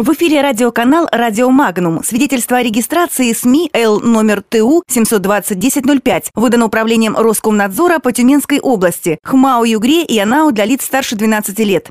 В эфире радиоканал «Радио Магнум». Свидетельство о регистрации СМИ Л номер ТУ 720-1005 выдано управлением Роскомнадзора по Тюменской области. ХМАО ЮГРЕ и АНАО для лиц старше 12 лет.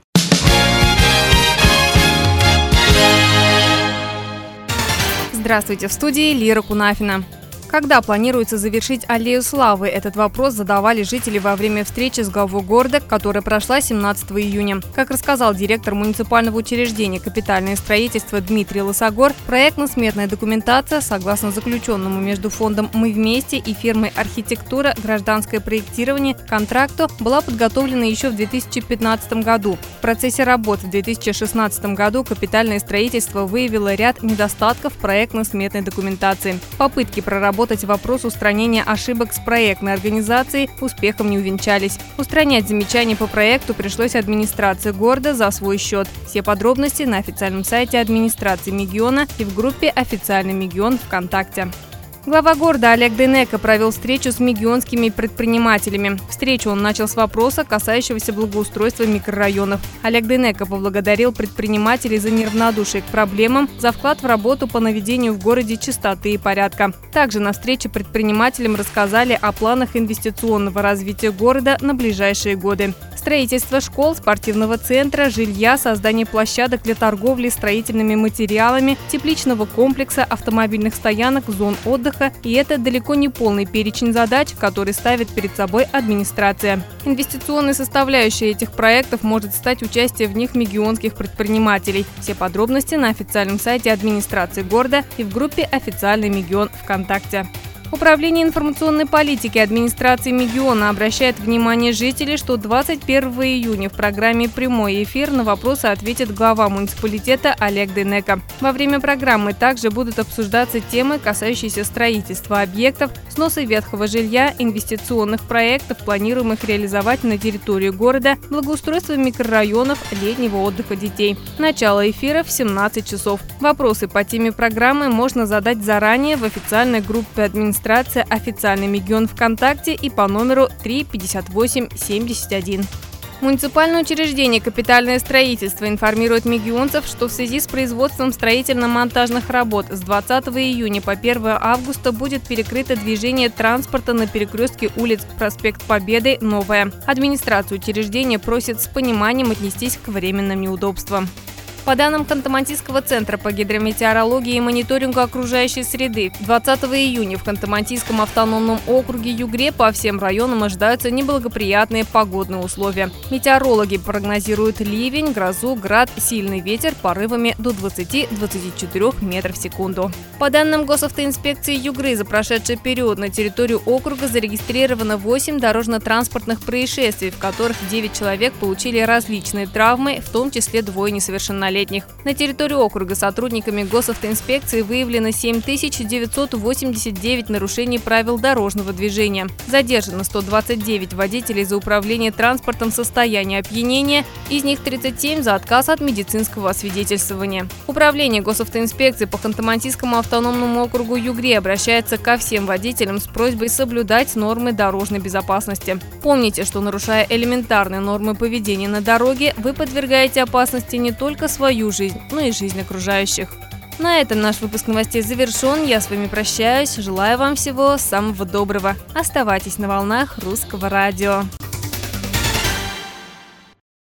Здравствуйте, в студии Лира Кунафина. Когда планируется завершить Аллею Славы? Этот вопрос задавали жители во время встречи с главой города, которая прошла 17 июня. Как рассказал директор муниципального учреждения «Капитальное строительство» Дмитрий Лысогор, проектно-сметная документация, согласно заключенному между фондом «Мы вместе» и фирмой «Архитектура. Гражданское проектирование» контракту, была подготовлена еще в 2015 году. В процессе работ в 2016 году «Капитальное строительство» выявило ряд недостатков проектно-сметной документации. Попытки проработать вопрос устранения ошибок с проектной организацией успехом не увенчались. Устранять замечания по проекту пришлось администрации города за свой счет. Все подробности на официальном сайте администрации Мегиона и в группе «Официальный Мегион» ВКонтакте. Глава города Олег Дейнеко провел встречу с мегионскими предпринимателями. Встречу он начал с вопроса, касающегося благоустройства микрорайонов. Олег Дейнеко поблагодарил предпринимателей за неравнодушие к проблемам, за вклад в работу по наведению в городе чистоты и порядка. Также на встрече предпринимателям рассказали о планах инвестиционного развития города на ближайшие годы. Строительство школ, спортивного центра, жилья, создание площадок для торговли строительными материалами, тепличного комплекса, автомобильных стоянок, зон отдыха. И это далеко не полный перечень задач, который ставит перед собой администрация. Инвестиционной составляющей этих проектов может стать участие в них мегионских предпринимателей. Все подробности на официальном сайте администрации города и в группе «Официальный Мегион» ВКонтакте. Управление информационной политики администрации Мегиона обращает внимание жителей, что 21 июня в программе «Прямой эфир» на вопросы ответит глава муниципалитета Олег Дейнеко. Во время программы также будут обсуждаться темы, касающиеся строительства объектов, сноса ветхого жилья, инвестиционных проектов, планируемых реализовать на территории города, благоустройства микрорайонов, летнего отдыха детей. Начало эфира в 17 часов. Вопросы по теме программы можно задать заранее в официальной группе администрации «Официальный Мегион» ВКонтакте и по номеру 3 58 71. Муниципальное учреждение «Капитальное строительство» информирует мегионцев, что в связи с производством строительно-монтажных работ с 20 июня по 1 августа будет перекрыто движение транспорта на перекрестке улиц Проспект Победы, Новая. Администрация учреждения просит с пониманием отнестись к временным неудобствам. По данным Ханты-Мансийского центра по гидрометеорологии и мониторингу окружающей среды, 20 июня в Ханты-Мансийском автономном округе Югре по всем районам ожидаются неблагоприятные погодные условия. Метеорологи прогнозируют ливень, грозу, град, сильный ветер порывами до 20-24 метров в секунду. По данным Госавтоинспекции Югры, за прошедший период на территорию округа зарегистрировано 8 дорожно-транспортных происшествий, в которых 9 человек получили различные травмы, в том числе 2 несовершеннолетних. На территории округа сотрудниками Госавтоинспекции выявлено 7989 нарушений правил дорожного движения. Задержано 129 водителей за управление транспортом в состоянии опьянения, из них 37 за отказ от медицинского освидетельствования. Управление Госавтоинспекции по Ханты-Мансийскому автономному округу Югре обращается ко всем водителям с просьбой соблюдать нормы дорожной безопасности. Помните, что нарушая элементарные нормы поведения на дороге, вы подвергаете опасности не только свою жизнь, но и жизнь окружающих. На этом наш выпуск новостей завершен. Я с вами прощаюсь. Желаю вам всего самого доброго. Оставайтесь на волнах Русского радио.